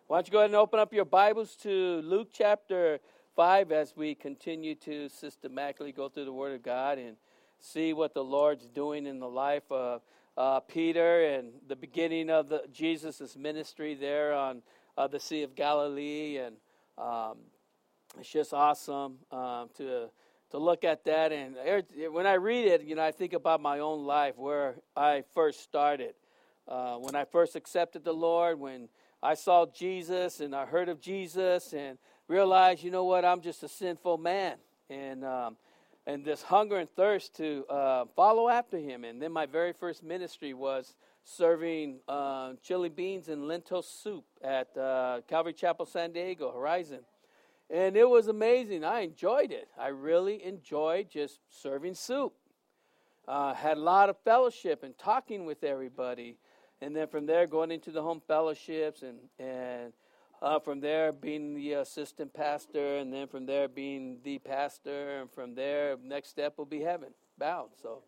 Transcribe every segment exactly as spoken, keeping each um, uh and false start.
Why don't you go ahead and open up your Bibles to Luke chapter five as we continue to systematically go through the Word of God and see what the Lord's doing in the life of uh, Peter and the beginning of the Jesus' ministry there on uh, the Sea of Galilee. And um, it's just awesome um, to to look at that. And when I read it, you know, I think about my own life, where I first started. Uh, when I first accepted the Lord, when I saw Jesus and I heard of Jesus and realized, you know what, I'm just a sinful man. And um, and this hunger and thirst to uh, follow after him. And then my very first ministry was serving uh, chili beans and lentil soup at uh, Calvary Chapel, San Diego, Horizon. And it was amazing. I enjoyed it. I really enjoyed just serving soup. Uh, had a lot of fellowship and talking with everybody. And then from there, going into the home fellowships, and and uh, from there being the assistant pastor, and then from there being the pastor, and from there, next step will be heaven bound. So,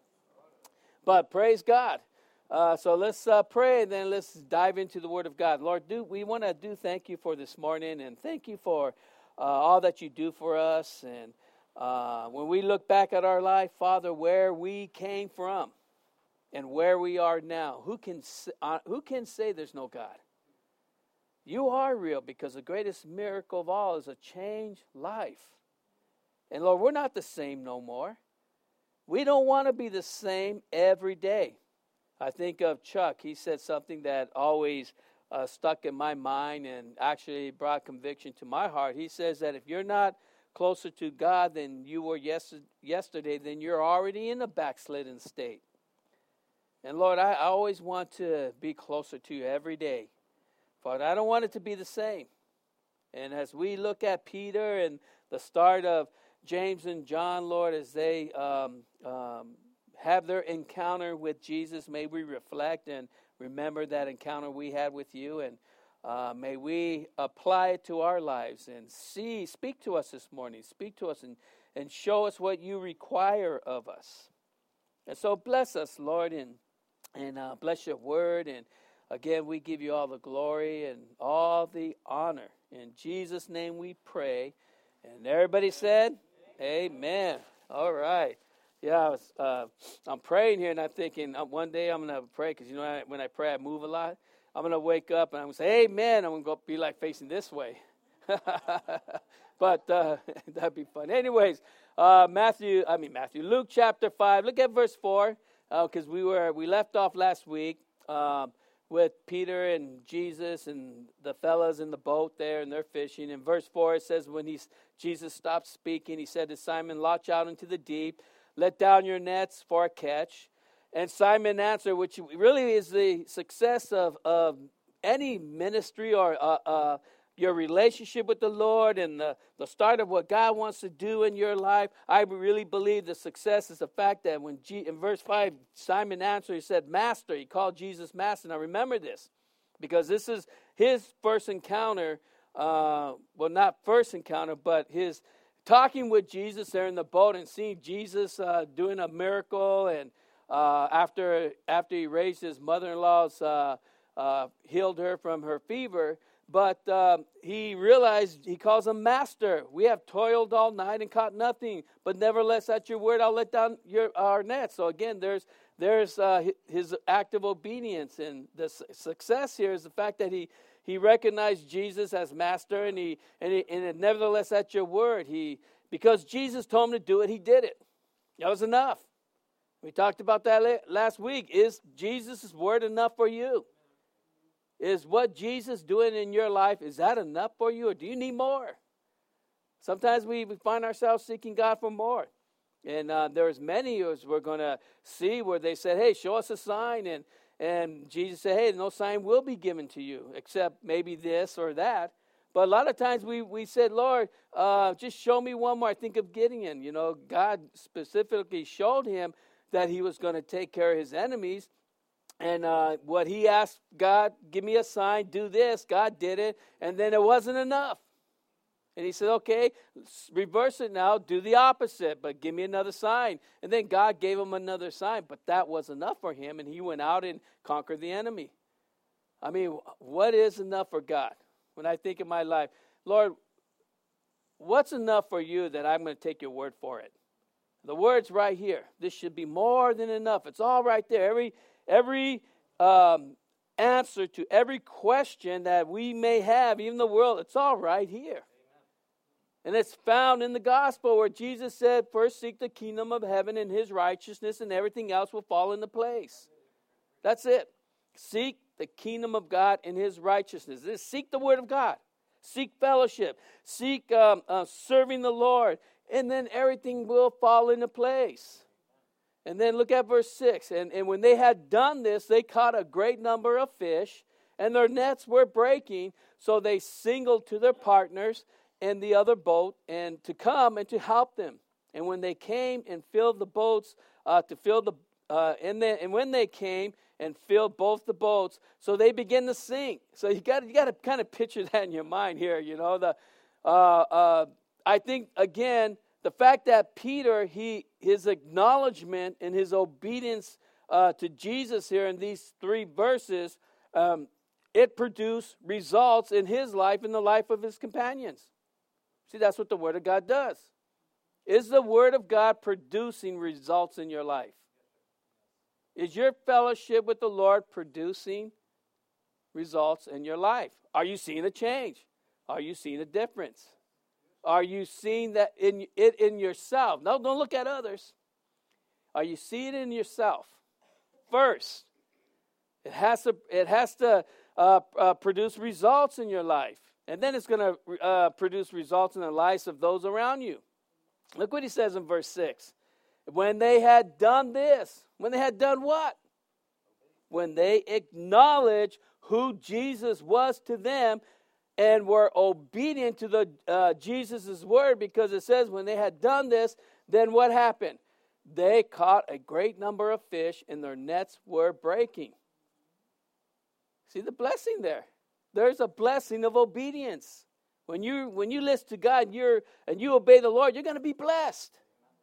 but praise God. Uh, so let's uh, pray, and then let's dive into the Word of God. Lord, do we want to do thank you for this morning, and thank you for uh, all that you do for us. And uh, when we look back at our life, Father, where we came from, and where we are now, who can uh, who can say there's no God? You are real, because the greatest miracle of all is a changed life. And Lord, we're not the same no more. We don't want to be the same every day. I think of Chuck. He said something that always uh, stuck in my mind and actually brought conviction to my heart. He says that if you're not closer to God than you were yes- yesterday, then you're already in a backslidden state. And Lord, I, I always want to be closer to you every day. Father, I don't want it to be the same. And as we look at Peter and the start of James and John, Lord, as they um, um, have their encounter with Jesus, may we reflect and remember that encounter we had with you. And uh, may we apply it to our lives and see, speak to us this morning. Speak to us and, and show us what you require of us. And so bless us, Lord, and And uh, bless your word. And again, we give you all the glory and all the honor. In Jesus' name we pray. And everybody said, amen. All right. Yeah, I was, uh, I'm praying here, and I'm thinking uh, one day I'm going to pray, because, you know, I, when I pray, I move a lot. I'm going to wake up, and I'm going to say, amen. I'm going to go be like facing this way. But uh, that'd be fun. Anyways, uh, Matthew, I mean Matthew, Luke chapter five. Look at verse four. Because uh, we were we left off last week um, with Peter and Jesus and the fellas in the boat there, and they're fishing. In verse four, it says, when he's, Jesus stopped speaking, he said to Simon, launch out into the deep, let down your nets for a catch. And Simon answered, which really is the success of, of any ministry or uh, uh, your relationship with the Lord, and the, the start of what God wants to do in your life. I really believe the success is the fact that when G, in verse five, Simon answered, he said, Master. He called Jesus Master. Now remember this, because this is his first encounter, uh, well, not first encounter, but his talking with Jesus there in the boat and seeing Jesus uh, doing a miracle. And uh, after, after he raised his mother-in-law's, uh, uh, healed her from her fever, But um, he realized, he calls him Master. We have toiled all night and caught nothing, but nevertheless at your word I'll let down your our net. So again, there's there's uh, his act of obedience, and the success here is the fact that he he recognized Jesus as Master, and he and, he, and nevertheless at your word, he because Jesus told him to do it, he did it. That was enough. We talked about that last week. Is Jesus' word enough for you? Is what Jesus doing in your life, is that enough for you, or do you need more? Sometimes we, we find ourselves seeking God for more. And uh, there's many as we're going to see where they said, hey, show us a sign. And, and Jesus said, hey, no sign will be given to you except maybe this or that. But a lot of times we, we said, Lord, uh, just show me one more. I think of Gideon. You know, God specifically showed him that he was going to take care of his enemies. And uh, what he asked God, give me a sign, do this. God did it, and then it wasn't enough. And he said, okay, reverse it now, do the opposite, but give me another sign. And then God gave him another sign, but that was enough for him, and he went out and conquered the enemy. I mean, what is enough for God? when I think of my life, Lord, what's enough for you that I'm going to take your word for it? The word's right here. This should be more than enough. It's all right there. Every every um, answer to every question that we may have, even the world, it's all right here. And it's found in the gospel where Jesus said, first seek the kingdom of heaven and his righteousness, and everything else will fall into place. That's it. Seek the kingdom of God and his righteousness. This, seek the word of God. Seek fellowship. Seek um, uh, serving the Lord. And then everything will fall into place. And then look at verse six. And, and when they had done this, they caught a great number of fish, and their nets were breaking. So they signaled to their partners in the other boat and to come and to help them. And when they came and filled the boats, uh, to fill the uh, and then and when they came and filled both the boats, so they begin to sink. So you got you got to kind of picture that in your mind here. You know the uh, uh, I think again the fact that Peter he his acknowledgement and his obedience uh, to Jesus here in these three verses, um, it produced results in his life and the life of his companions. See, that's what the Word of God does. Is the Word of God producing results in your life? Is your fellowship with the Lord producing results in your life? Are you seeing a change? Are you seeing a difference? Are you seeing that in it in yourself? No, don't look at others. Are you seeing it in yourself? First, it has to it has to uh, uh, produce results in your life. And then it's going to uh, produce results in the lives of those around you. Look what he says in verse six. When they had done this, when they had done what? When they acknowledged who Jesus was to them and were obedient to the uh, Jesus' word, because it says when they had done this, then what happened? They caught a great number of fish and their nets were breaking. See the blessing there. There's a blessing of obedience. When you when you listen to God and, you're, and you obey the Lord, you're going to be blessed.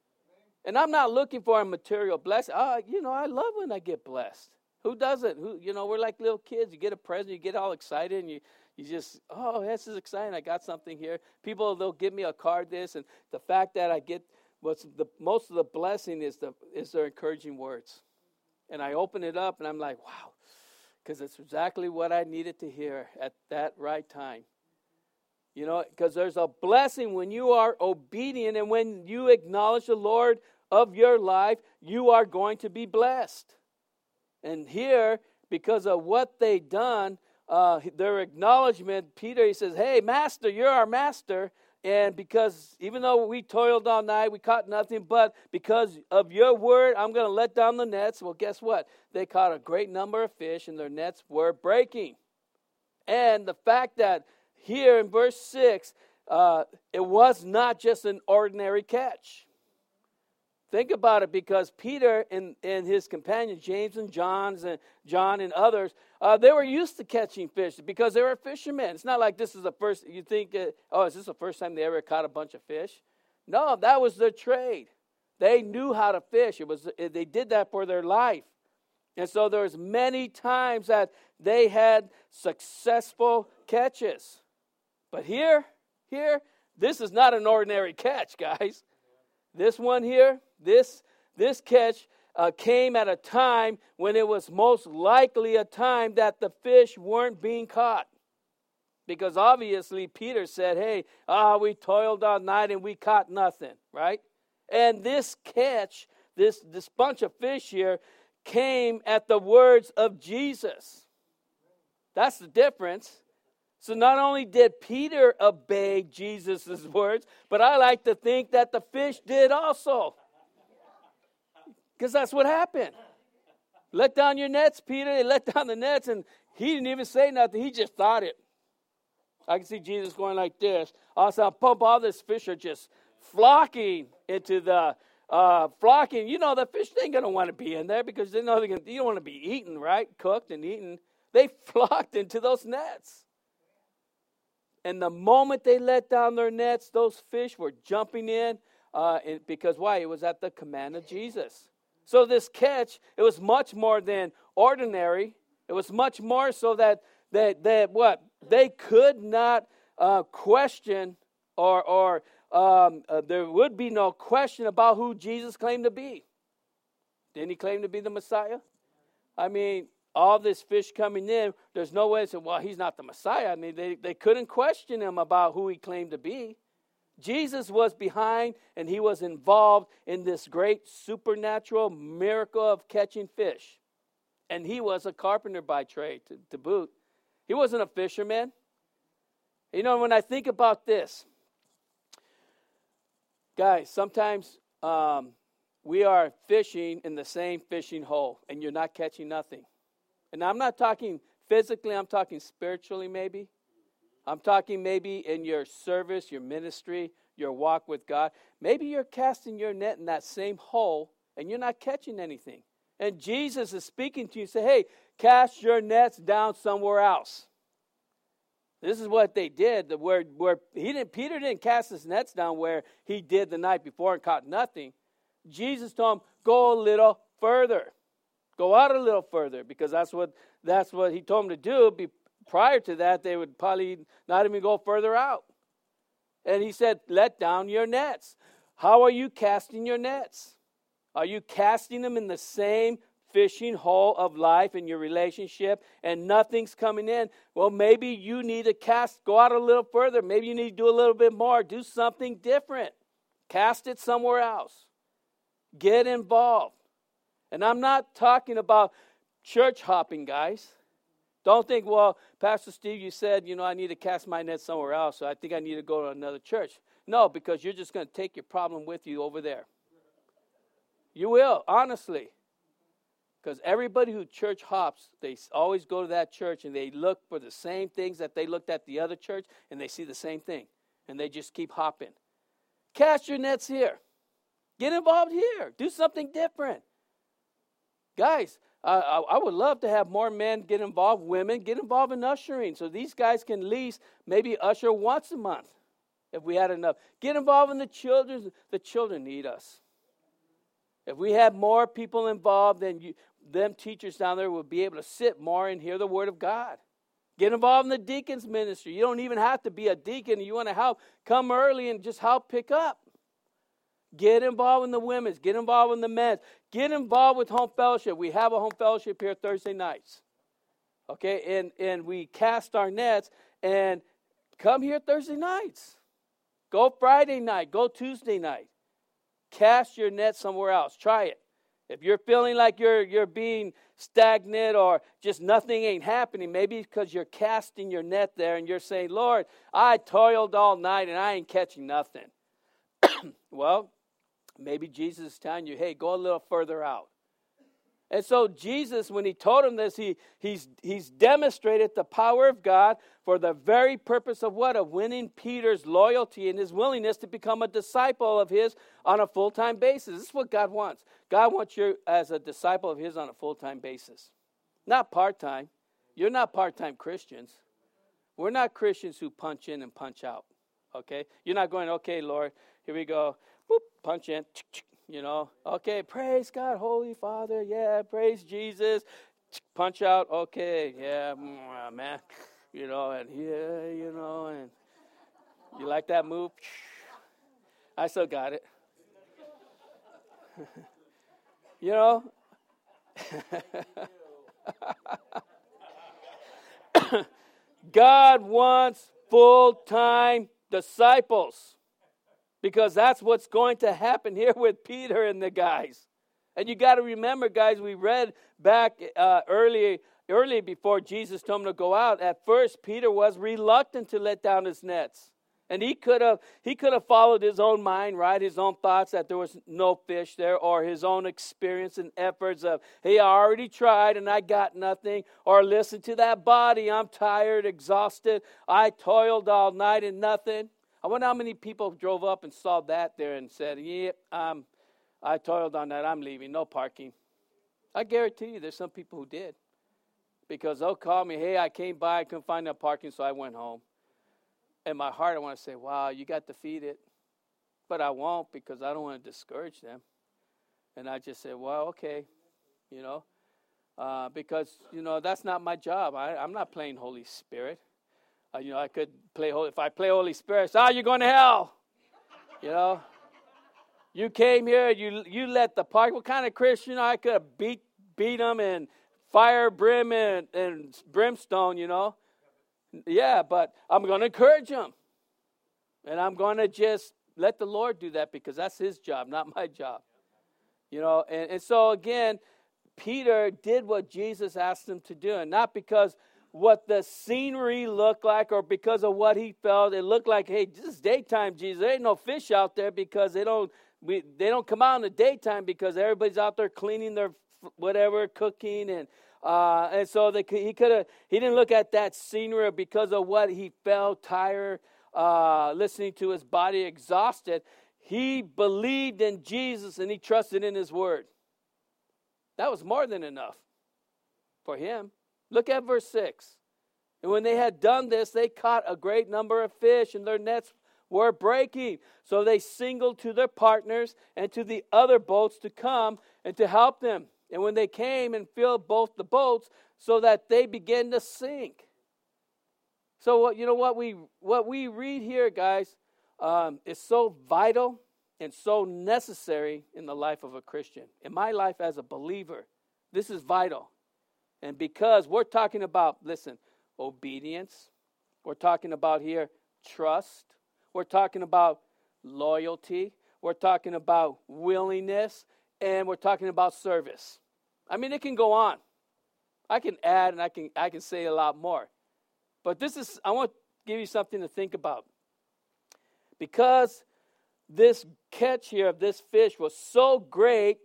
And I'm not looking for a material blessing. Oh, you know, I love when I get blessed. Who doesn't? Who you know, we're like little kids. You get a present, you get all excited, and you, you just, oh, this is exciting. I got something here. People, they'll give me a card, this, and the fact that I get what's the most of the blessing is the is their encouraging words. And I open it up, and I'm like, wow. Because it's exactly what I needed to hear at that right time. You know, because there's a blessing when you are obedient and when you acknowledge the Lord of your life, you are going to be blessed. And here, because of what they done, uh, their acknowledgement, Peter, he says, hey, master, you're our master. And because even though we toiled all night, we caught nothing, but because of your word, I'm going to let down the nets. Well, guess what? They caught a great number of fish, and their nets were breaking. And the fact that here in verse six, uh, it was not just an ordinary catch. Think about it, because Peter and, and his companions, James and John's and John and others, uh, they were used to catching fish because they were fishermen. It's not like this is the first, you think, uh, oh, is this the first time they ever caught a bunch of fish? No, that was their trade. They knew how to fish. It was they did that for their life. And so there was many times that they had successful catches. But here, here, this is not an ordinary catch, guys. This one here, this this catch uh, came at a time when it was most likely a time that the fish weren't being caught. Because obviously Peter said, hey, ah, we toiled all night and we caught nothing, right? And this catch, this, this bunch of fish here, came at the words of Jesus. That's the difference. So not only did Peter obey Jesus' words, but I like to think that the fish did also. Because that's what happened. Let down your nets, Peter. They let down the nets, and he didn't even say nothing. He just thought it. I can see Jesus going like this. Also, pump, all these fish are just flocking into the, uh, flocking. You know, the fish ain't going to want to be in there because they know they're gonna, you don't want to be eaten, right? Cooked and eaten. They flocked into those nets. And the moment they let down their nets, those fish were jumping in. Uh, and because why? It was at the command of Jesus. So this catch, it was much more than ordinary. It was much more so that, that, that what? they could not uh, question or, or um, uh, there would be no question about who Jesus claimed to be. Didn't he claim to be the Messiah? I mean, all this fish coming in, there's no way to say, well, he's not the Messiah. I mean, they, they couldn't question him about who he claimed to be. Jesus was behind and he was involved in this great supernatural miracle of catching fish. And he was a carpenter by trade to, to boot. He wasn't a fisherman. You know, when I think about this, guys, sometimes um, we are fishing in the same fishing hole and you're not catching nothing. And I'm not talking physically, I'm talking spiritually maybe. I'm talking maybe in your service, your ministry, your walk with God. Maybe you're casting your net in that same hole and you're not catching anything. And Jesus is speaking to you, say, hey, cast your nets down somewhere else. This is what they did. The where where he didn't Peter didn't cast his nets down where he did the night before and caught nothing. Jesus told him, go a little further. Go out a little further, because that's what that's what he told him to do. Be, prior to that, they would probably not even go further out. And he said, let down your nets. How are you casting your nets? Are you casting them in the same fishing hole of life in your relationship and nothing's coming in? Well, maybe you need to cast, go out a little further. Maybe you need to do a little bit more. Do something different. Cast it somewhere else. Get involved. And I'm not talking about church hopping, guys. Don't think, well, Pastor Steve, you said, you know, I need to cast my net somewhere else, so I think I need to go to another church. No, because you're just going to take your problem with you over there. You will, honestly. Because everybody who church hops, they always go to that church and they look for the same things that they looked at the other church, and they see the same thing. And they just keep hopping. Cast your nets here. Get involved here. Do something different. Guys, uh, I, I would love to have more men get involved, women get involved in ushering, so these guys can at least maybe usher once a month if we had enough. Get involved in the children. The children need us. If we had more people involved, then you, them teachers down there would be able to sit more and hear the word of God. Get involved in the deacons ministry. You don't even have to be a deacon. You want to help, come early and just help pick up. Get involved in the women's. Get involved in the men's. Get involved with home fellowship. We have a home fellowship here Thursday nights. Okay, and, and we cast our nets and come here Thursday nights. Go Friday night. Go Tuesday night. Cast your net somewhere else. Try it. If you're feeling like you're you're being stagnant or just nothing ain't happening, maybe because you're casting your net there and you're saying, Lord, I toiled all night and I ain't catching nothing. Well, maybe Jesus is telling you, hey, go a little further out. And so Jesus, when he told him this, he he's he's demonstrated the power of God for the very purpose of what? Of winning Peter's loyalty and his willingness to become a disciple of his on a full-time basis. This is what God wants. God wants you as a disciple of his on a full-time basis. Not part-time. You're not part-time Christians. We're not Christians who punch in and punch out. Okay? You're not going, okay, Lord, here we go. Boop, punch in. You know, okay, praise God, Holy Father, yeah, praise Jesus, punch out, okay, yeah, man, you know, and yeah, you know, and you like that move? I still got it. You know, God wants full-time disciples. Because that's what's going to happen here with Peter and the guys. And you got to remember, guys, we read back uh, early, early before Jesus told him to go out. At first, Peter was reluctant to let down his nets. And he could have he could have followed his own mind, right? His own thoughts that there was no fish there, or his own experience and efforts of, hey, I already tried and I got nothing. Or listen to that body, I'm tired, exhausted. I toiled all night and nothing. I wonder how many people drove up and saw that there and said, yeah, um, I toiled on that. I'm leaving. No parking. I guarantee you there's some people who did. Because they'll call me, hey, I came by. I couldn't find that parking, so I went home. In my heart, I want to say, wow, you got defeated. But I won't, because I don't want to discourage them. And I just said, well, okay, you know. Uh, because, you know, that's not my job. I, I'm not playing Holy Spirit. Uh, you know, I could play, if I play Holy Spirit, so, oh, you're going to hell. You know, you came here, you you let the park. What kind of Christian? I could have beat beat them and fire, brim, and, and brimstone. You know, yeah. But I'm going to encourage them, and I'm going to just let the Lord do that because that's His job, not my job. You know, and, and so again, Peter did what Jesus asked him to do, and not because what the scenery looked like or because of what he felt. It looked like, hey, this is daytime, Jesus. There ain't no fish out there because they don't we, they don't come out in the daytime because everybody's out there cleaning their whatever, cooking. And uh, and so they, he could have, he didn't look at that scenery because of what he felt, tired, uh, listening to his body exhausted. He believed in Jesus and he trusted in His word. That was more than enough for him. Look at verse six. And when they had done this, they caught a great number of fish, and their nets were breaking. So they signaled to their partners and to the other boats to come and to help them. And when they came and filled both the boats, so that they began to sink. So what you know what we what we read here, guys, um, is so vital and so necessary in the life of a Christian. In my life as a believer, this is vital. And because we're talking about, listen, obedience. We're talking about here trust. We're talking about loyalty. We're talking about willingness. And we're talking about service. I mean, it can go on. I can add and I can I can say a lot more. But this is, I want to give you something to think about. Because this catch here of this fish was so great,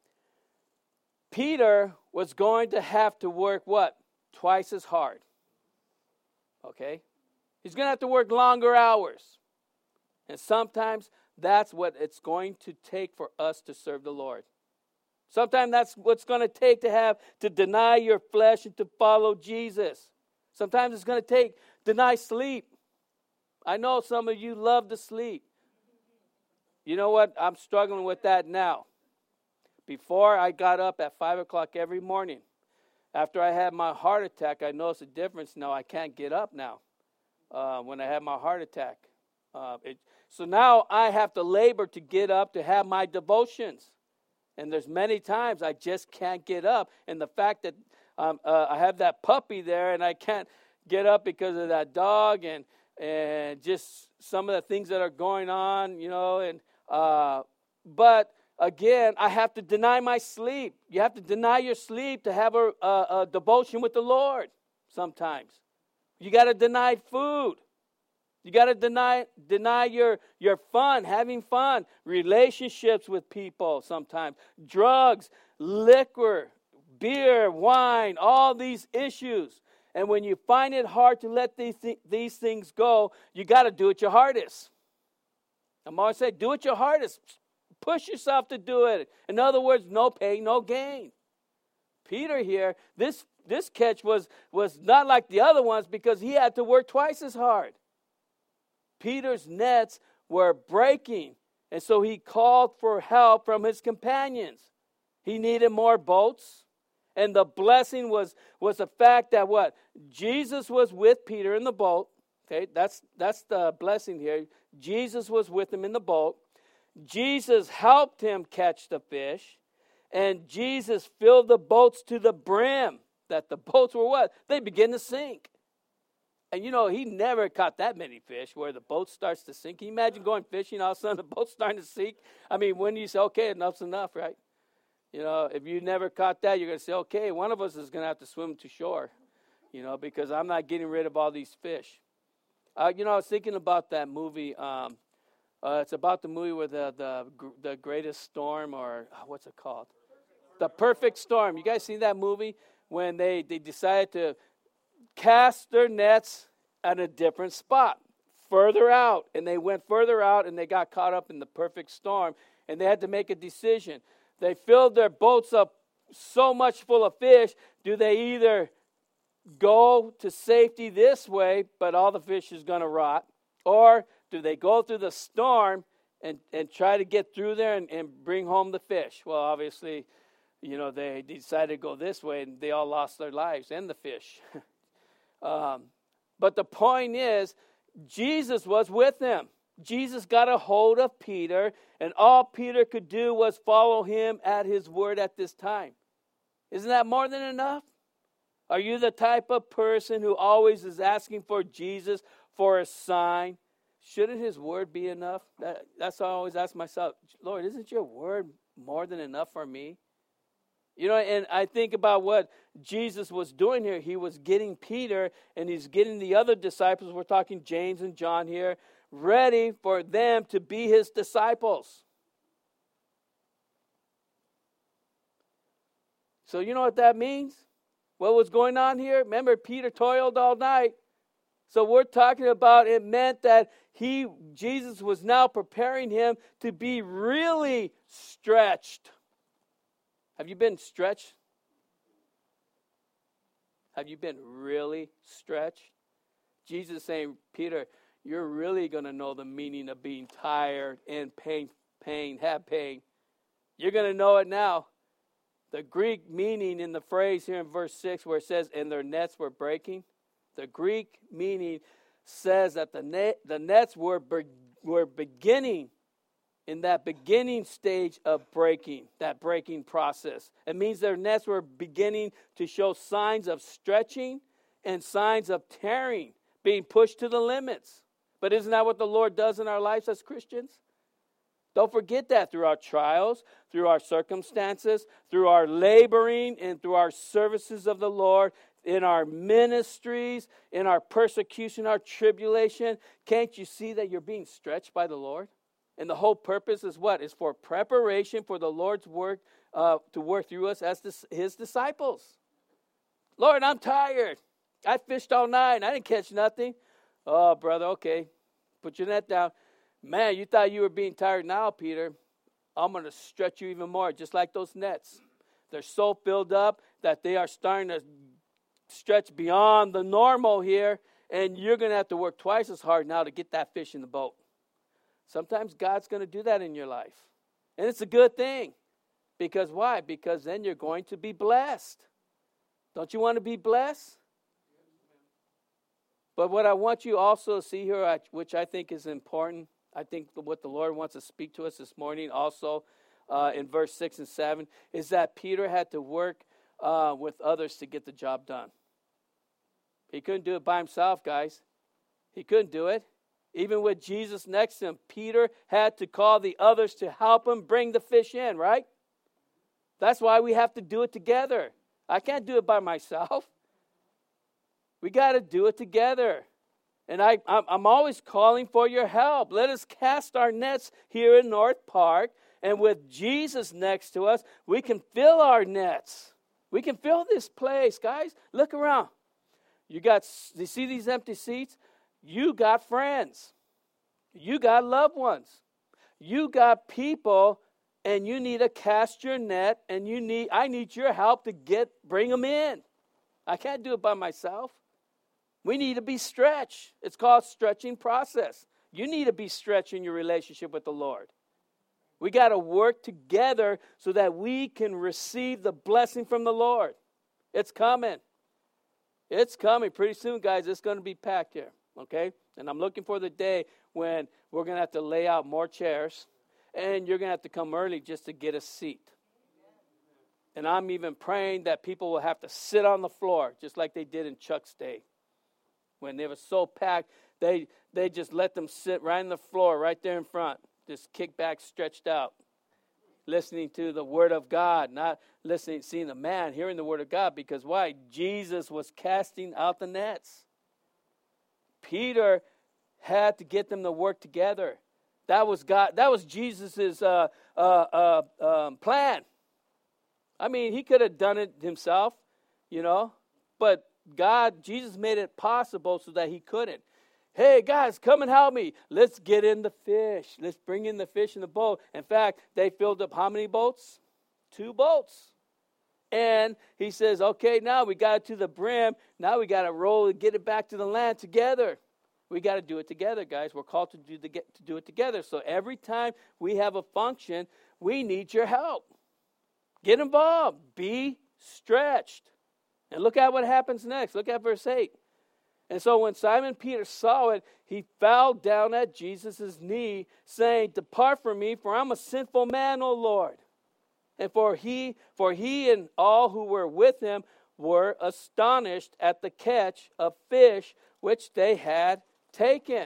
Peter was going to have to work what? Twice as hard. Okay? He's going to have to work longer hours. And sometimes that's what it's going to take for us to serve the Lord. Sometimes that's what's going to take to have to deny your flesh and to follow Jesus. Sometimes it's going to take deny sleep. I know some of you love to sleep. You know what? I'm struggling with that now. Before, I got up at five o'clock every morning. After I had my heart attack, I noticed a difference. Now I can't get up now uh, when I had my heart attack. Uh, it, so now I have to labor to get up to have my devotions. And there's many times I just can't get up. And the fact that um, uh, I have that puppy there and I can't get up because of that dog and and just some of the things that are going on, you know. And uh, but again, I have to deny my sleep. You have to deny your sleep to have a, a, a devotion with the Lord sometimes. You got to deny food. You got to deny deny your, your fun, having fun, relationships with people sometimes, drugs, liquor, beer, wine, all these issues. And when you find it hard to let these, th- these things go, you got to do it your hardest. I'm always saying, do it your hardest. Push yourself to do it. In other words, no pain, no gain. Peter here, this this catch was, was not like the other ones because he had to work twice as hard. Peter's nets were breaking, and so he called for help from his companions. He needed more boats, and the blessing was, was the fact that what? Jesus was with Peter in the boat. Okay, that's that's the blessing here. Jesus was with him in the boat. Jesus helped him catch the fish, and Jesus filled the boats to the brim. That the boats were what? They began to sink. And you know, he never caught that many fish where the boat starts to sink. Can you imagine going fishing, all of a sudden the boat's starting to sink? I mean, when you say, okay, enough's enough, right? You know, if you never caught that, you're going to say, okay, one of us is going to have to swim to shore, you know, because I'm not getting rid of all these fish. Uh, you know, I was thinking about that movie. Um, uh, it's about the movie with the, the the greatest storm, or uh, what's it called? The Perfect Storm. You guys seen that movie when they, they decided to cast their nets at a different spot, further out, and they went further out and they got caught up in the perfect storm, and they had to make a decision. They filled their boats up so much full of fish. Do they either go to safety this way, but all the fish is going to rot, or do they go through the storm and, and try to get through there and, and bring home the fish? Well, obviously, you know, they decided to go this way, and they all lost their lives and the fish. um, But the point is, Jesus was with him. Jesus got a hold of Peter, and all Peter could do was follow him at his word at this time. Isn't that more than enough? Are you the type of person who always is asking for Jesus for a sign? Shouldn't his word be enough? That, that's what I always ask myself. Lord, isn't your word more than enough for me? You know, and I think about what Jesus was doing here. He was getting Peter and he's getting the other disciples, we're talking James and John here, ready for them to be his disciples. So you know what that means? What was going on here? Remember, Peter toiled all night. So we're talking about it meant that he, Jesus was now preparing him to be really stretched. Have you been stretched? Have you been really stretched? Jesus is saying, Peter, you're really going to know the meaning of being tired and pain, pain, have pain. You're going to know it now. The Greek meaning in the phrase here in verse six where it says, and their nets were breaking. The Greek meaning says that the net, the nets were, be, were beginning in that beginning stage of breaking, that breaking process. It means their nets were beginning to show signs of stretching and signs of tearing, being pushed to the limits. But isn't that what the Lord does in our lives as Christians? Don't forget that through our trials, through our circumstances, through our laboring, and through our services of the Lord, in our ministries, in our persecution, our tribulation. Can't you see that you're being stretched by the Lord? And the whole purpose is what? Is for preparation for the Lord's work uh, to work through us as this, his disciples. Lord, I'm tired. I fished all night. I didn't catch nothing. Oh, brother, okay. Put your net down. Man, you thought you were being tired now, Peter. I'm going to stretch you even more, just like those nets. They're so filled up that they are starting to stretch beyond the normal here, and you're going to have to work twice as hard now to get that fish in the boat. Sometimes God's going to do that in your life. And it's a good thing. Because why? Because then you're going to be blessed. Don't you want to be blessed? But what I want you also to see here, which I think is important, I think what the Lord wants to speak to us this morning also uh, in verse six and seven, is that Peter had to work uh, with others to get the job done. He couldn't do it by himself, guys. He couldn't do it. Even with Jesus next to him, Peter had to call the others to help him bring the fish in, right? That's why we have to do it together. I can't do it by myself. We got to do it together. And I, I'm always calling for your help. Let us cast our nets here in North Park. And with Jesus next to us, we can fill our nets. We can fill this place, guys. Look around. You got, you see these empty seats? You got friends. You got loved ones. You got people, and you need to cast your net, and you need, I need your help to get, bring them in. I can't do it by myself. We need to be stretched. It's called stretching process. You need to be stretched in your relationship with the Lord. We got to work together so that we can receive the blessing from the Lord. It's coming. It's coming pretty soon, guys. It's going to be packed here, okay? And I'm looking for the day when we're going to have to lay out more chairs, and you're going to have to come early just to get a seat. And I'm even praying that people will have to sit on the floor, just like they did in Chuck's day. When they were so packed, they they just let them sit right on the floor, right there in front, just kick back, stretched out, listening to the Word of God, not listening, seeing the man, hearing the Word of God. Because why? Jesus was casting out the nets. Peter had to get them to work together. That was God. That was Jesus's uh, uh, uh, um, plan. I mean, he could have done it himself, you know, but God, Jesus made it possible so that he couldn't. Hey, guys, come and help me. Let's get in the fish. Let's bring in the fish in the boat. In fact, they filled up how many boats? Two boats. And he says, okay, now we got it to the brim. Now we got to roll and get it back to the land together. We got to do it together, guys. We're called to do, the, to do it together. So every time we have a function, we need your help. Get involved. Be stretched. And look at what happens next. Look at verse eight. And so when Simon Peter saw it, he fell down at Jesus' knee, saying, "Depart from me, for I'm a sinful man, O Lord." And for he, for he and all who were with him were astonished at the catch of fish which they had taken.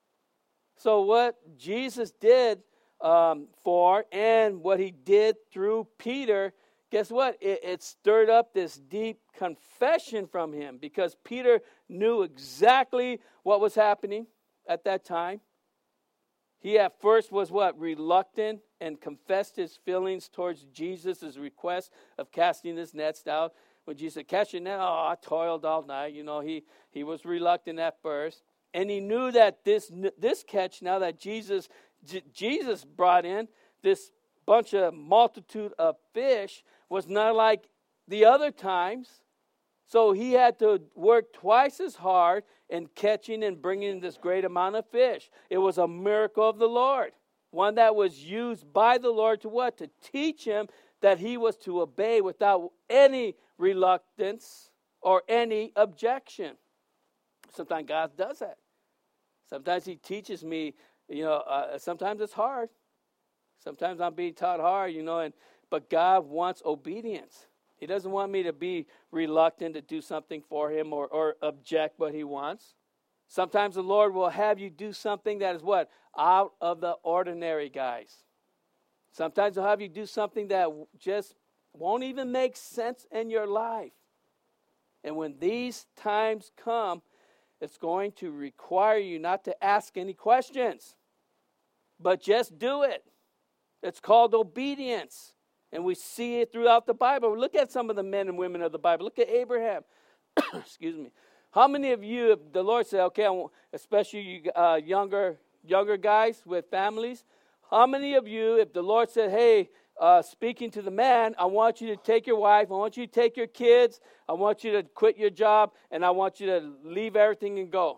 So what Jesus did um, for, and what he did through Peter, guess what? It, it stirred up this deep confession from him, because Peter knew exactly what was happening at that time. He at first was what? Reluctant, and confessed his feelings towards Jesus' request of casting his nets out. When Jesus said, "Cast your net," "Oh, I toiled all night." You know, he, he was reluctant at first. And he knew that this this catch now that Jesus J- Jesus brought in, this bunch of multitude of fish, was not like the other times. So he had to work twice as hard in catching and bringing this great amount of fish. It was a miracle of the Lord. One that was used by the Lord to what? To teach him that he was to obey without any reluctance or any objection. Sometimes God does that. Sometimes he teaches me, you know, uh, sometimes it's hard. Sometimes I'm being taught hard, you know, and but God wants obedience. He doesn't want me to be reluctant to do something for him or, or object what he wants. Sometimes the Lord will have you do something that is what? Out of the ordinary, guys. Sometimes he'll have you do something that just won't even make sense in your life. And when these times come, it's going to require you not to ask any questions, but just do it. It's called obedience. And we see it throughout the Bible. Look at some of the men and women of the Bible. Look at Abraham. Excuse me. How many of you, if the Lord said, okay, I want, especially you uh, younger younger guys with families, how many of you, if the Lord said, hey, uh, speaking to the man, I want you to take your wife, I want you to take your kids, I want you to quit your job, and I want you to leave everything and go.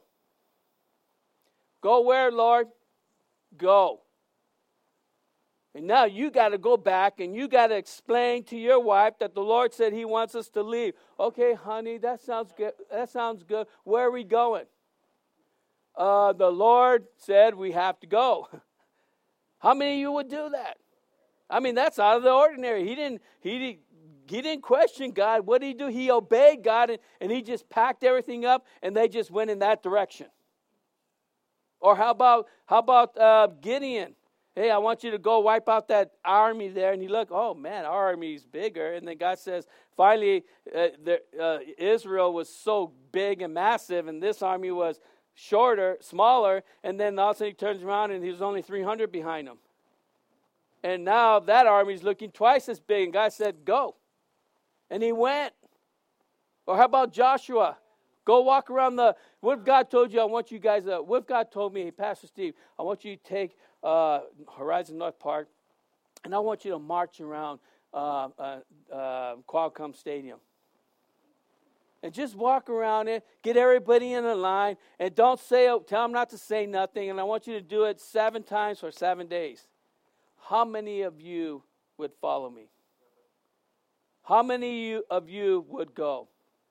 Go where, Lord? Go. And now you got to go back and you got to explain to your wife that the Lord said he wants us to leave. Okay, honey, that sounds good. That sounds good. Where are we going? Uh, the Lord said we have to go. How many of you would do that? I mean, that's out of the ordinary. He didn't he, he didn't question God. What did he do? He obeyed God, and, and he just packed everything up and they just went in that direction. Or how about how about uh, Gideon? Hey, I want you to go wipe out that army there. And he looked, oh, man, our army is bigger. And then God says, finally, uh, the, uh, Israel was so big and massive, and this army was shorter, smaller. And then all of a sudden he turns around, and he was only three hundred behind him. And now that army is looking twice as big. And God said, go. And he went. Or how about Joshua? Go walk around the, what if God told you, I want you guys, uh, what if God told me, hey, Pastor Steve, I want you to take uh, Horizon North Park, and I want you to march around uh, uh, uh, Qualcomm Stadium. And just walk around it, get everybody in a line, and don't say, tell them not to say nothing, and I want you to do it seven times for seven days. How many of you would follow me? How many of you would go?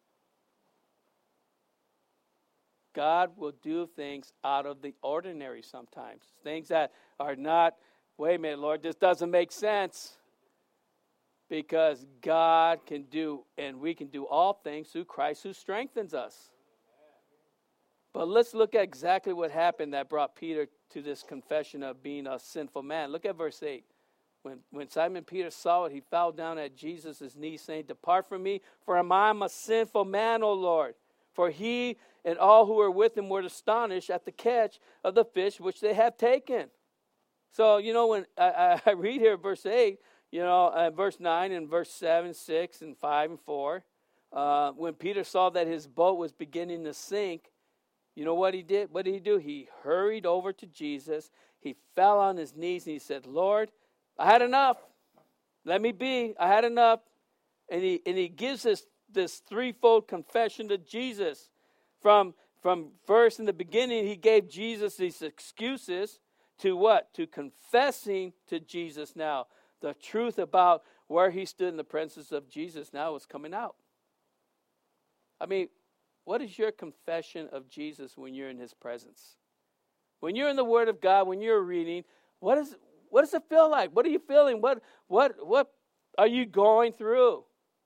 God will do things out of the ordinary sometimes. Things that are not, wait a minute, Lord, this doesn't make sense. Because God can do, and we can do all things through Christ who strengthens us. But let's look at exactly what happened that brought Peter to this confession of being a sinful man. Look at verse eight. When, when Simon Peter saw it, he fell down at Jesus' knees, saying, depart from me, for I am a sinful man, O Lord. For he and all who were with him were astonished at the catch of the fish which they had taken. So, you know, when I, I read here verse eight, you know, uh, verse nine and verse seven, six, and five, and four, uh, when Peter saw that his boat was beginning to sink, you know what he did? What did he do? He hurried over to Jesus. He fell on his knees and he said, Lord, I had enough. Let me be. I had enough. And he and he gives us this threefold confession to Jesus. From, from first in the beginning, he gave Jesus these excuses to what? To confessing to Jesus now. The truth about where he stood in the presence of Jesus now was coming out. I mean, What is your confession of Jesus when you're in his presence? When you're in the Word of God, when you're reading, what is what does it feel like? What are you feeling? What what what are you going through?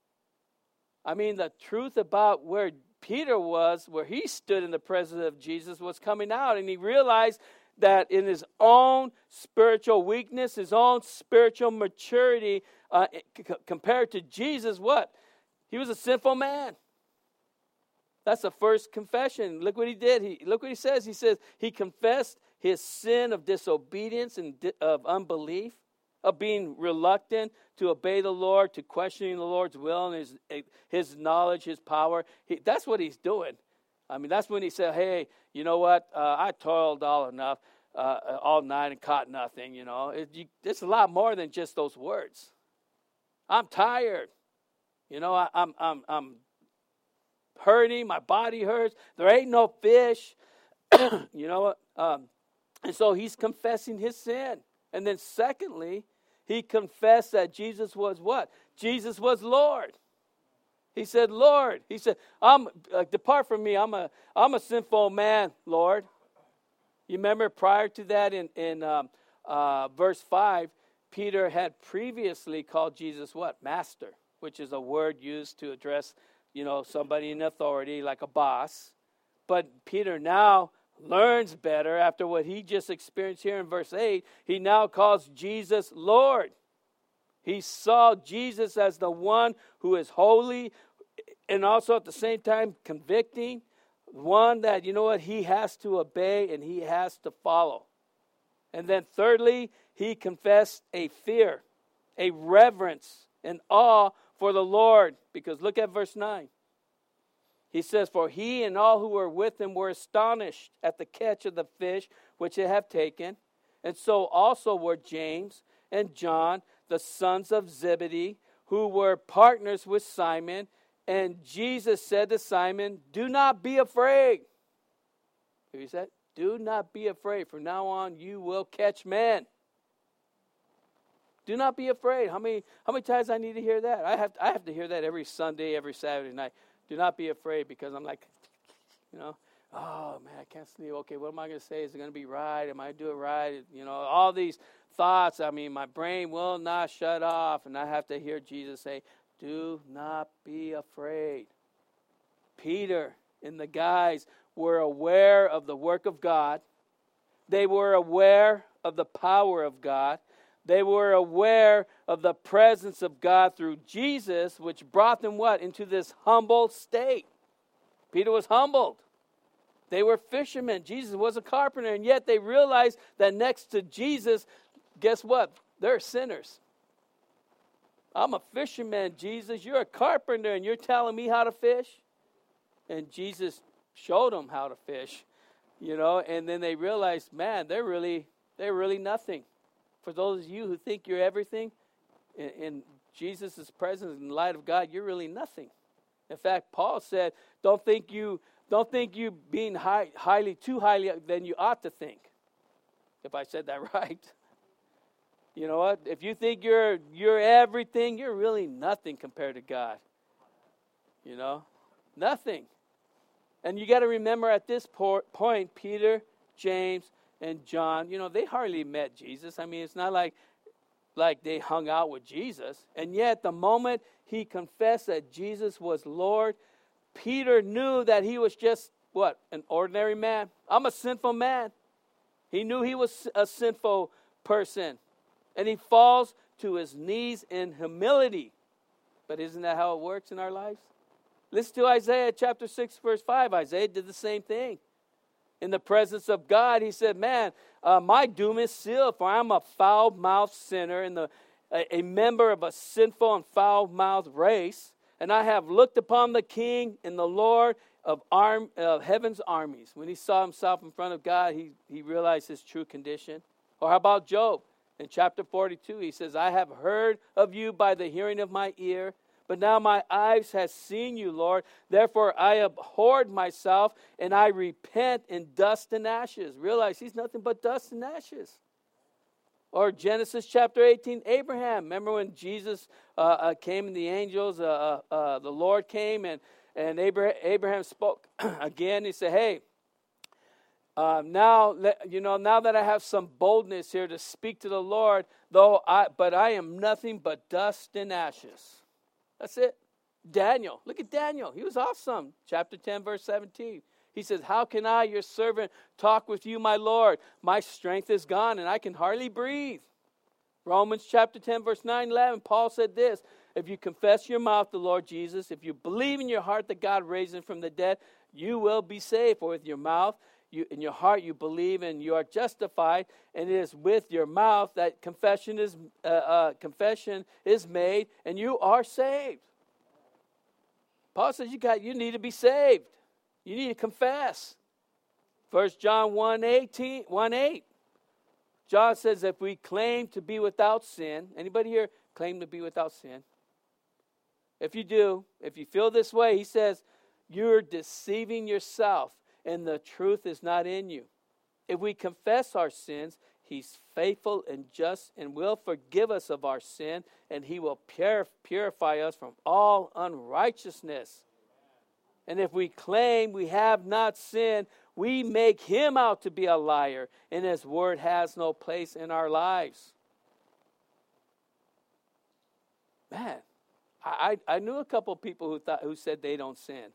I mean, the truth about where Peter was, where he stood in the presence of Jesus, was coming out, and he realized that in his own spiritual weakness, his own spiritual maturity, uh, c- compared to Jesus, what? He was a sinful man. That's the first confession. Look what he did. He, look what he says. He says he confessed his sin of disobedience and di- of unbelief, of being reluctant to obey the Lord, to questioning the Lord's will and his, his knowledge, his power. He, that's what he's doing. I mean, that's when he said, hey, you know what? Uh, I toiled all enough, uh, all night and caught nothing, you know. It, you, it's a lot more than just those words. I'm tired. You know, I, I'm, I'm, I'm hurting. My body hurts. There ain't no fish. You know what? Um, and so he's confessing his sin. And then secondly, he confessed that Jesus was what? Jesus was Lord. He said, Lord. He said, "I'm uh, depart from me. I'm a I'm a sinful man, Lord." You remember prior to that in in um, uh, verse five, Peter had previously called Jesus what? Master, which is a word used to address, you know, somebody in authority like a boss. But Peter now learns better after what he just experienced here in verse eight. He now calls Jesus Lord. He saw Jesus as the one who is holy and also at the same time convicting, one that, you know what, he has to obey and he has to follow. And then thirdly, he confessed a fear, a reverence, and awe for the Lord. Because look at verse nine. He says, for he and all who were with him were astonished at the catch of the fish which they have taken. And so also were James and John, the sons of Zebedee, who were partners with Simon. And Jesus said to Simon, do not be afraid. He said, do not be afraid. From now on, you will catch men. Do not be afraid. How many, how many times I need to hear that? I have, I have to hear that every Sunday, every Saturday night. Do not be afraid, because I'm like, you know, oh, man, I can't sleep. Okay, what am I going to say? Is it going to be right? Am I going to do it right? You know, all these thoughts. I mean, my brain will not shut off. And I have to hear Jesus say, do not be afraid. Peter and the guys were aware of the work of God. They were aware of the power of God. They were aware of the presence of God through Jesus, which brought them what? Into this humble state. Peter was humbled. They were fishermen. Jesus was a carpenter. And yet they realized that next to Jesus, guess what? They're sinners. I'm a fisherman, Jesus. You're a carpenter and you're telling me how to fish? And Jesus showed them how to fish, you know. And then they realized, man, they're really, they're really nothing. For those of you who think you're everything, in, in Jesus' presence, in the light of God, you're really nothing. In fact, Paul said, don't think you don't think you being high, highly, too highly than you ought to think. If I said that right. You know what? If you think you're you're everything, you're really nothing compared to God. You know? Nothing. And you got to remember at this por- point, Peter, James, and John, you know, they hardly met Jesus. I mean, it's not like, like they hung out with Jesus. And yet, the moment he confessed that Jesus was Lord, Peter knew that he was just, what, an ordinary man. I'm a sinful man. He knew he was a sinful person. And he falls to his knees in humility. But isn't that how it works in our lives? Listen to Isaiah chapter six, verse five. Isaiah did the same thing. In the presence of God, he said, man, uh, my doom is sealed, for I'm a foul-mouthed sinner and the, a, a member of a sinful and foul-mouthed race. And I have looked upon the King and the Lord of arm, uh, heaven's armies. When he saw himself in front of God, he, he realized his true condition. Or how about Job? In chapter forty-two, he says, I have heard of you by the hearing of my ear, but now my eyes have seen you, Lord. Therefore I abhorred myself, and I repent in dust and ashes. Realize he's nothing but dust and ashes. Or Genesis chapter eighteen, Abraham. Remember when Jesus uh, uh, came and the angels, uh, uh, uh, the Lord came, and, and Abraham, Abraham spoke again. He said, hey, um, now, you know, now that I have some boldness here to speak to the Lord, though I, but I am nothing but dust and ashes. That's it. Daniel, look at Daniel. He was awesome. Chapter ten, verse seventeen. He says, how can I, your servant, talk with you, my Lord? My strength is gone, and I can hardly breathe. Romans chapter ten, verse nine, eleven, Paul said this, if you confess your mouth the Lord Jesus, if you believe in your heart that God raised him from the dead, you will be saved. For with your mouth, you, in your heart you believe and you are justified, and it is with your mouth that confession is uh, uh, confession is made, and you are saved. Paul says you got you need to be saved. You need to confess. First John one eighteen, one eight. John says if we claim to be without sin, anybody here claim to be without sin? If you do, if you feel this way, he says you're deceiving yourself and the truth is not in you. If we confess our sins, he's faithful and just and will forgive us of our sin, and he will pur- purify us from all unrighteousness. And if we claim we have not sinned, we make him out to be a liar, and his word has no place in our lives. Man, I, I, I knew a couple of people who thought who said they don't sin.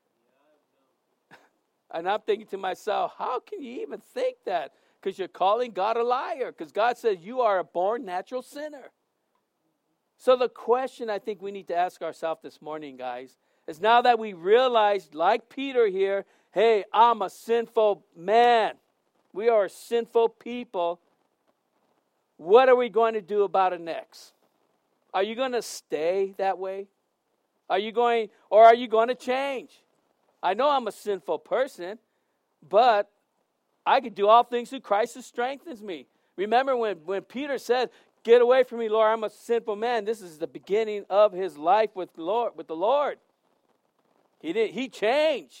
And I'm thinking to myself, how can you even think that? Because you're calling God a liar. Because God says you are a born natural sinner. So the question I think we need to ask ourselves this morning, guys, is now that we realize, like Peter here, hey, I'm a sinful man. We are a sinful people. What are we going to do about it next? Are you going to stay that way? Are you going, or are you going to change? I know I'm a sinful person, but I can do all things through Christ who strengthens me. Remember when, when Peter said, get away from me, Lord, I'm a sinful man. This is the beginning of his life with the Lord. With the Lord. He did. He changed.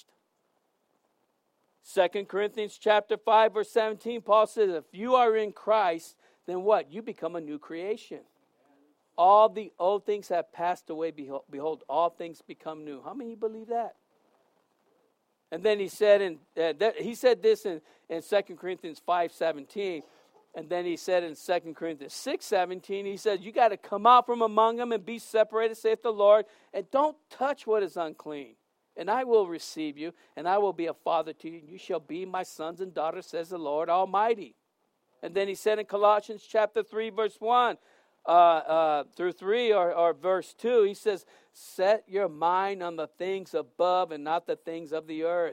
Second Corinthians chapter five, verse seventeen, Paul says, if you are in Christ, then what? You become a new creation. All the old things have passed away. Behold, behold all things become new. How many believe that? And then he said, in uh, that, he said this in, in Second Corinthians five seventeen. And then he said in Second Corinthians six seventeen, he said, you got to come out from among them and be separated, saith the Lord, and don't touch what is unclean. And I will receive you, and I will be a father to you, and you shall be my sons and daughters, says the Lord Almighty. And then he said in Colossians chapter three, verse one uh, uh, through three, or, or verse two, he says, set your mind on the things above and not the things of the earth.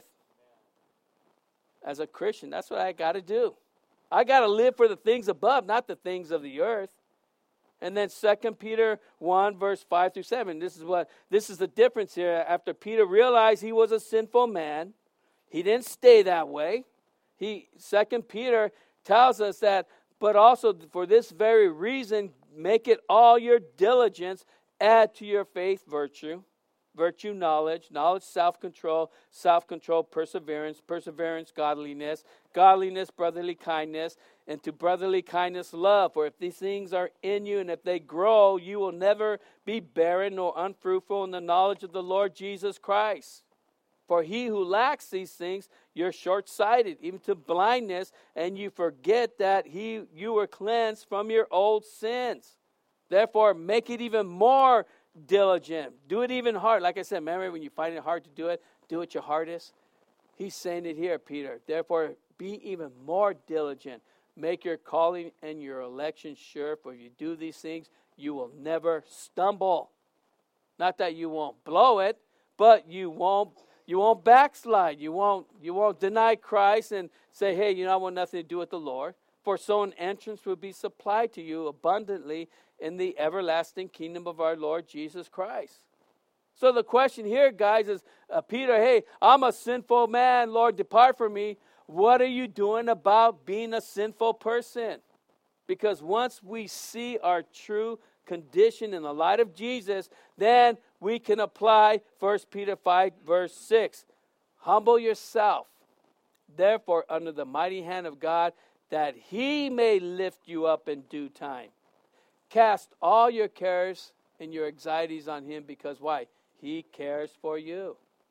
As a Christian, that's what I got to do. I got to live for the things above, not the things of the earth. And then Second Peter one, verse five through seven. This is what this is the difference here. After Peter realized he was a sinful man, he didn't stay that way. He Second Peter tells us that, but also for this very reason, make it all your diligence, add to your faith virtue, virtue knowledge, knowledge self-control, self-control perseverance, perseverance godliness, godliness brotherly kindness, and to brotherly kindness love. For if these things are in you and if they grow, you will never be barren nor unfruitful in the knowledge of the Lord Jesus Christ. For he who lacks these things, you're short-sighted, even to blindness, and you forget that he you were cleansed from your old sins. Therefore, make it even more diligent. Do it even hard. Like I said, remember when you find it hard to do it, do it your hardest. He's saying it here, Peter. Therefore, be even more diligent. Make your calling and your election sure, for if you do these things, you will never stumble. Not that you won't blow it, but you won't you won't backslide. You won't you won't deny Christ and say, hey, you know, I want nothing to do with the Lord. For so an entrance will be supplied to you abundantly in the everlasting kingdom of our Lord Jesus Christ. So the question here, guys, is uh, Peter, hey, I'm a sinful man. Lord, depart from me. What are you doing about being a sinful person? Because once we see our true condition in the light of Jesus, then we can apply First Peter five, verse six. Humble yourself, therefore, under the mighty hand of God, that he may lift you up in due time. Cast all your cares and your anxieties on him, because why? He cares for you.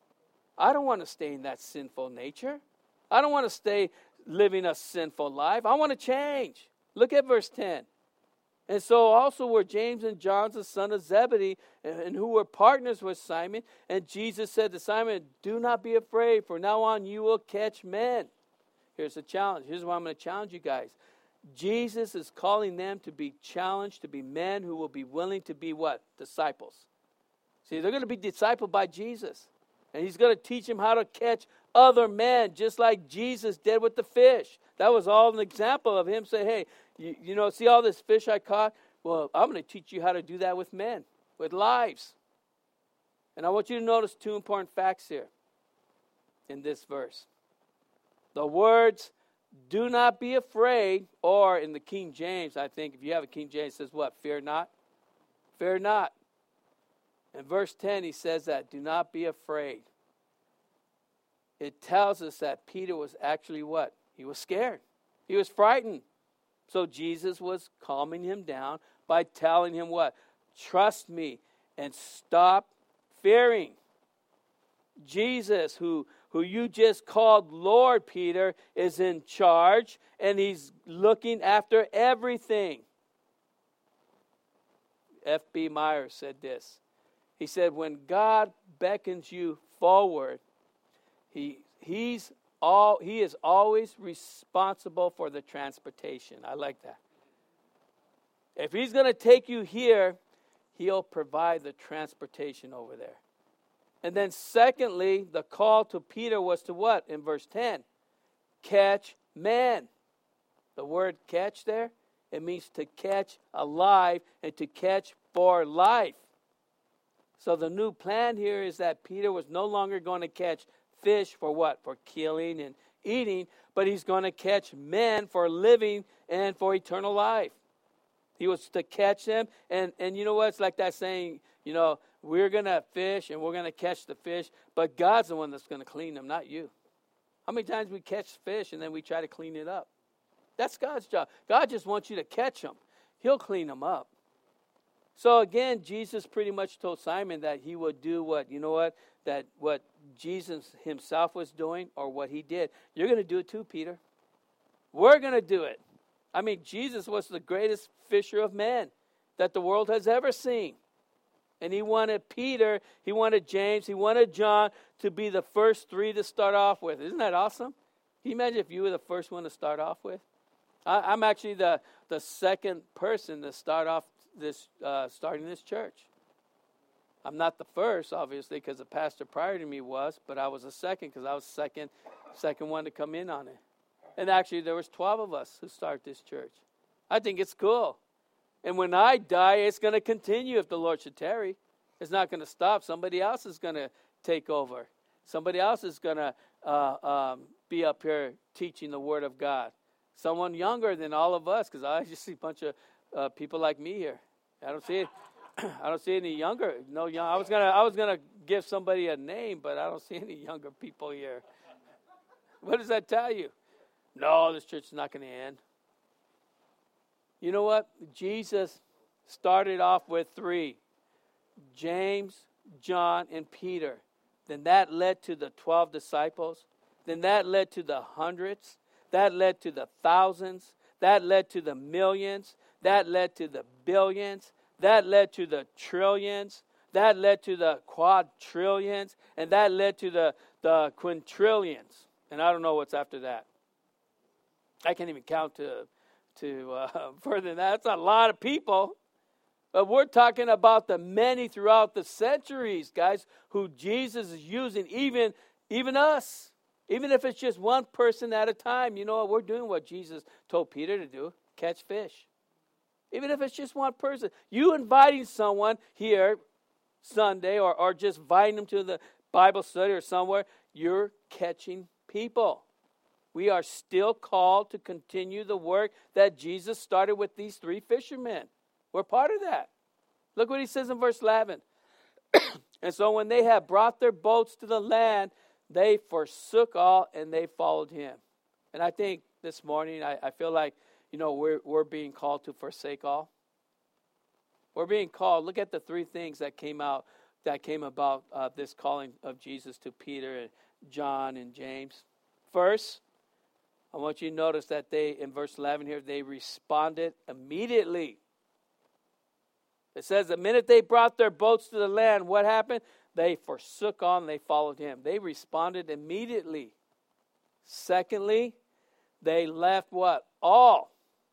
I don't want to stay in that sinful nature. I don't want to stay living a sinful life. I want to change. Look at verse ten. And so also were James and John, the son of Zebedee, and, and who were partners with Simon. And Jesus said to Simon, do not be afraid, for now on you will catch men. Here's the challenge. Here's why I'm going to challenge you guys. Jesus is calling them to be challenged, to be men who will be willing to be what? Disciples. See, they're going to be discipled by Jesus. And he's going to teach them how to catch other men, just like Jesus did with the fish. That was all an example of him saying, hey, you, you know, see all this fish I caught? Well, I'm going to teach you how to do that with men, with lives. And I want you to notice two important facts here in this verse. The words, do not be afraid, or in the King James, I think, if you have a King James, it says what? Fear not. Fear not. In verse ten, he says that, do not be afraid. It tells us that Peter was actually what? He was scared. He was frightened. So Jesus was calming him down by telling him what? Trust me and stop fearing. Jesus, who, who you just called Lord, Peter, is in charge, and he's looking after everything. F B Myers said this. He said, when God beckons you forward, he he's all he is always responsible for the transportation. I like that. If he's going to take you here, he'll provide the transportation over there. And then secondly, the call to Peter was to what? In verse ten, catch men. The word catch there, it means to catch alive and to catch for life. So the new plan here is that Peter was no longer going to catch fish for what? For killing and eating, but he's going to catch men for living and for eternal life. He was to catch them, and, and you know what? It's like that saying, you know, we're going to fish and we're going to catch the fish, but God's the one that's going to clean them, not you. How many times we catch fish and then we try to clean it up? That's God's job. God just wants you to catch them. He'll clean them up. So again, Jesus pretty much told Simon that he would do what, you know what, that what Jesus himself was doing or what he did. You're going to do it too, Peter. We're going to do it. I mean, Jesus was the greatest fisher of men that the world has ever seen. And he wanted Peter, he wanted James, he wanted John to be the first three to start off with. Isn't that awesome? Can you imagine if you were the first one to start off with? I, I'm actually the, the second person to start off this, uh, starting this church. I'm not the first, obviously, because the pastor prior to me was, but I was the second because I was second, second one to come in on it. And actually, there was twelve of us who started this church. I think it's cool. And when I die, it's going to continue if the Lord should tarry. It's not going to stop. Somebody else is going to take over. Somebody else is going to uh, um, be up here teaching the Word of God. Someone younger than all of us, because I just see a bunch of uh, people like me here. I don't see, I don't see any younger. No young. I was gonna, I was gonna give somebody a name, but I don't see any younger people here. What does that tell you? No, this church is not going to end. You know what? Jesus started off with three. James, John, and Peter. Then that led to the twelve disciples. Then that led to the hundreds. That led to the thousands. That led to the millions. That led to the billions. That led to the trillions. That led to the quadrillions. And that led to the, the quintillions. And I don't know what's after that. I can't even count to, to uh, further than that. That's a lot of people. But we're talking about the many throughout the centuries, guys, who Jesus is using, even, even us. Even if it's just one person at a time. You know what? We're doing what Jesus told Peter to do. Catch fish. Even if it's just one person. You inviting someone here Sunday or, or just inviting them to the Bible study or somewhere, you're catching people. We are still called to continue the work that Jesus started with these three fishermen. We're part of that. Look what he says in verse eleven. And so when they had brought their boats to the land, they forsook all and they followed him. And I think this morning, I, I feel like, you know, we're, we're being called to forsake all. We're being called. Look at the three things that came out that came about uh, this calling of Jesus to Peter and John and James. First, I want you to notice that they, in verse eleven here, they responded immediately. It says the minute they brought their boats to the land, what happened? They forsook on, they followed him. They responded immediately. Secondly, they left what? All.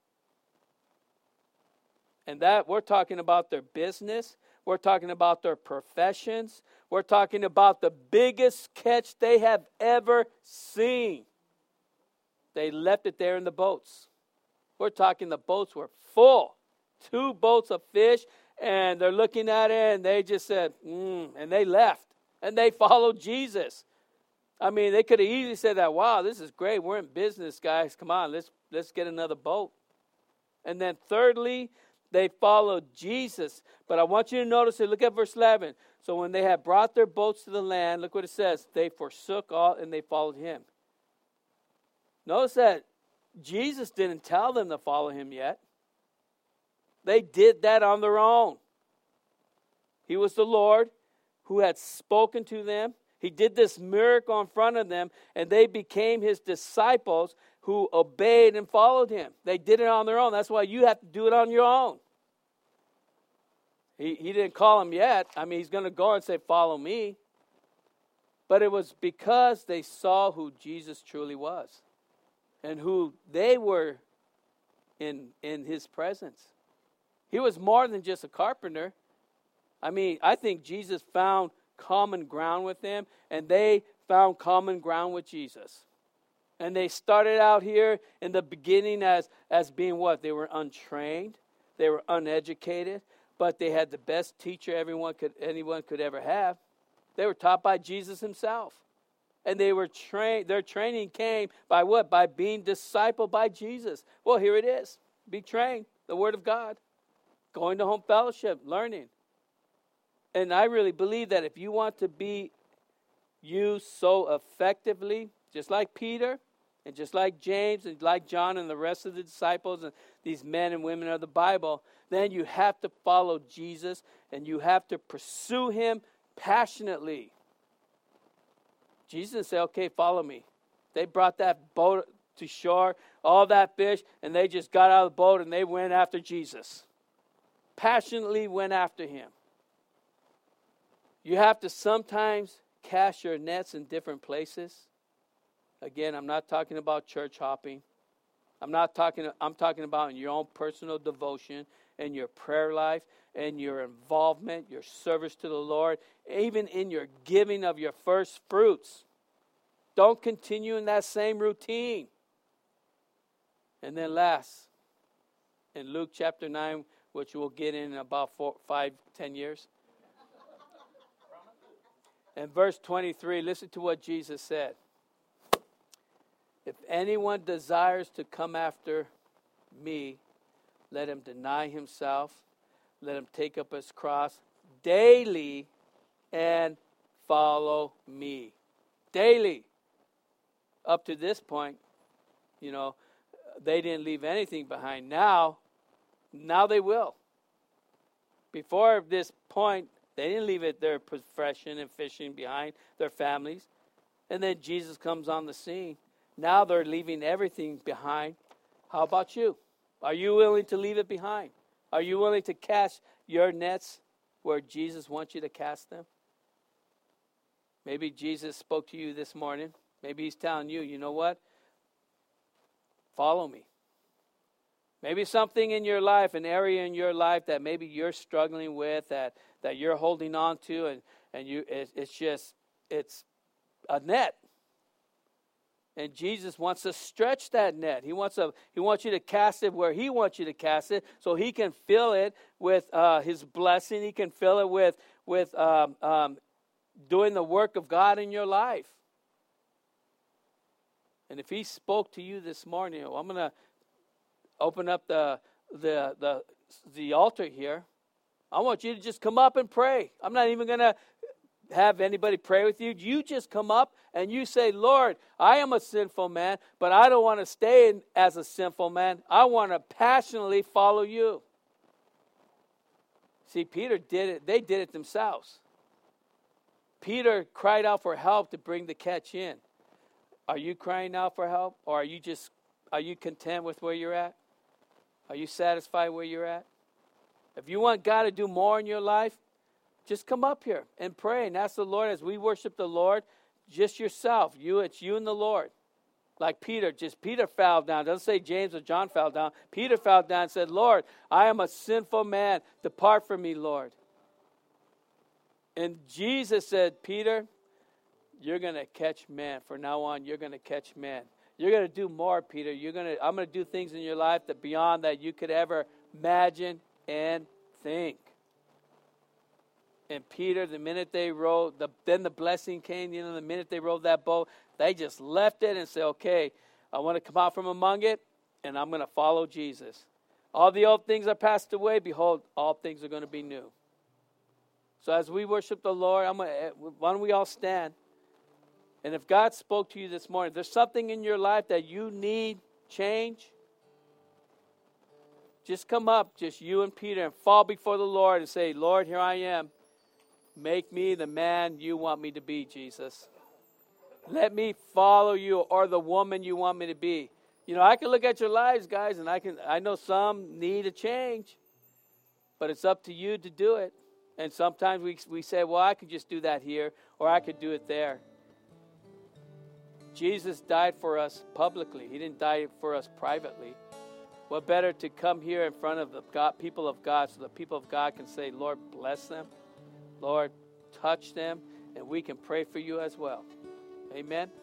And that, we're talking about their business. We're talking about their professions. We're talking about the biggest catch they have ever seen. They left it there in the boats. We're talking the boats were full. Two boats of fish, and they're looking at it, and they just said, mm, and they left. And they followed Jesus. I mean, they could have easily said that, wow, this is great. We're in business, guys. Come on, let's let's get another boat. And then thirdly, they followed Jesus. But I want you to notice it. Look at verse eleven. So when they had brought their boats to the land, look what it says. They forsook all and they followed him. Notice that Jesus didn't tell them to follow him yet. They did that on their own. He was the Lord who had spoken to them. He did this miracle in front of them, and they became his disciples who obeyed and followed him. They did it on their own. That's why you have to do it on your own. He, he didn't call them yet. I mean, he's going to go and say, follow me. But it was because they saw who Jesus truly was and who they were in, in his presence. He was more than just a carpenter. I mean, I think Jesus found common ground with them, and they found common ground with Jesus. And they started out here in the beginning as, as being what? They were untrained. They were uneducated. But they had the best teacher everyone could, anyone could ever have. They were taught by Jesus himself. And they were trained. Their training came by what? By being discipled by Jesus. Well, here it is. Be trained. The Word of God. Going to home fellowship. Learning. And I really believe that if you want to be used so effectively, just like Peter, and just like James, and like John, and the rest of the disciples, and these men and women of the Bible, then you have to follow Jesus, and you have to pursue him passionately. Jesus said, okay, follow me. They brought that boat to shore, all that fish, and they just got out of the boat, and they went after Jesus. Passionately went after him. You have to sometimes cast your nets in different places. Again, I'm not talking about church hopping. I'm not talking, I'm talking about in your own personal devotion and your prayer life and your involvement, your service to the Lord, even in your giving of your first fruits. Don't continue in that same routine. And then last, in Luke chapter nine, which we'll get in about four, five, ten years. In verse twenty-three, listen to what Jesus said. If anyone desires to come after me, let him deny himself, let him take up his cross daily and follow me. Daily. Up to this point, you know, they didn't leave anything behind. Now, now they will. Before this point, they didn't leave it their profession and fishing behind, their families. And then Jesus comes on the scene. Now they're leaving everything behind. How about you? Are you willing to leave it behind? Are you willing to cast your nets where Jesus wants you to cast them? Maybe Jesus spoke to you this morning. Maybe he's telling you, you know what? Follow me. Maybe something in your life, an area in your life that maybe you're struggling with, that, that you're holding on to, and, and you it, it's just, it's a net. And Jesus wants to stretch that net. He wants to, he wants you to cast it where he wants you to cast it, so he can fill it with uh, his blessing. He can fill it with, with um, um, doing the work of God in your life. And if he spoke to you this morning, well, I'm going to open up the, the the the altar here. I want you to just come up and pray. I'm not even going to have anybody pray with you. You just come up and you say, Lord, I am a sinful man, but I don't want to stay in, as a sinful man. I want to passionately follow you. See, Peter did it. They did it themselves. Peter cried out for help to bring the catch in. Are you crying out for help? Or are you just, are you content with where you're at? Are you satisfied where you're at? If you want God to do more in your life, just come up here and pray and ask the Lord as we worship the Lord, just yourself. You, it's you and the Lord. Like Peter, just Peter fell down. It doesn't say James or John fell down. Peter fell down and said, Lord, I am a sinful man. Depart from me, Lord. And Jesus said, Peter, you're going to catch men. From now on, you're going to catch men. You're going to do more, Peter. You're going to, I'm going to do things in your life that beyond that you could ever imagine and think. And Peter, the minute they rowed, the, then the blessing came, you know, the minute they rowed that boat, they just left it and said, okay, I want to come out from among it, and I'm going to follow Jesus. All the old things are passed away. Behold, all things are going to be new. So as we worship the Lord, I'm gonna, why don't we all stand? And if God spoke to you this morning, if there's something in your life that you need change, just come up, just you and Peter, and fall before the Lord and say, Lord, here I am. Make me the man you want me to be, Jesus. Let me follow you, or the woman you want me to be. You know, I can look at your lives, guys, and I can I know some need a change, but it's up to you to do it. And sometimes we we say, well, I could just do that here, or I could do it there. Jesus died for us publicly. He didn't die for us privately. What better to come here in front of the God, people of God, so the people of God can say, Lord, bless them. Lord, touch them, and we can pray for you as well. Amen.